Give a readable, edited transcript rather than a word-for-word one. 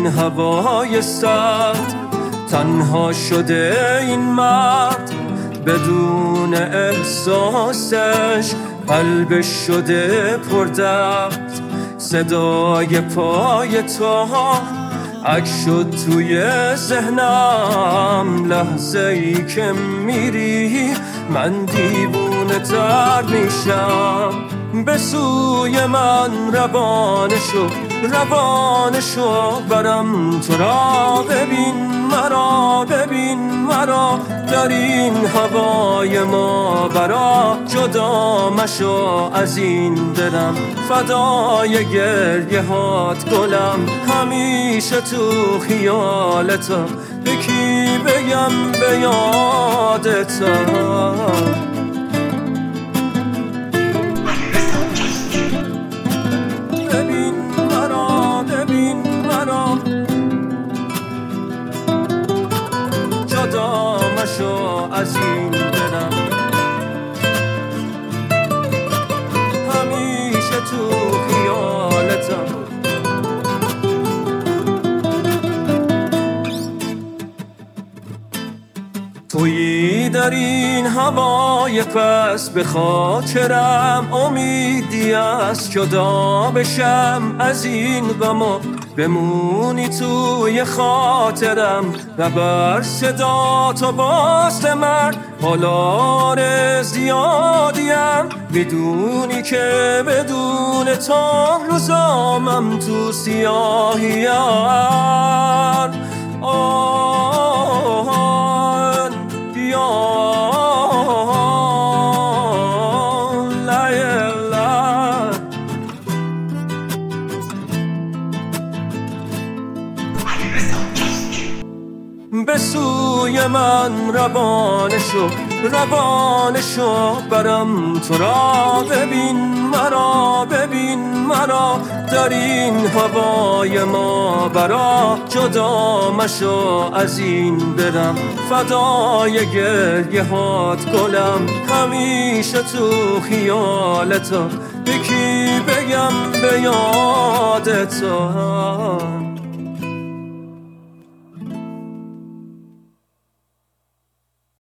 این هوای سرد تنها شده این مرد، بدون احساسش قلبش شده پردرد. صدای پای تو عکس شد توی ذهنم، لحظه ای که میری من دیوونه تر میشم. به سوی من روانه شو برم تو را ببین مرا در این هوای ما برا. جدا مشو از این دلم، فدای گریه هات گلم. همیشه تو خیالتم، به کی بگم به یادتم. ببین مرا جدا مشو از این دلم، همیشه تو خیالتم. تویی در این هوای پس به خاطرم، امیدی از جدا بشم از این غم و بمونی توی خاطرم. و بر صدا تو باست من حالا زیادیم، بدونی که بدون تو روزامم تو سیاهیم. به سوی من روانه شو برم تو را ببین مرا در این هوای ما برا. جدا مشو از این دلم، فدای گریه هات گلم. همیشه تو خیالتم، به کی بگم به یادتم.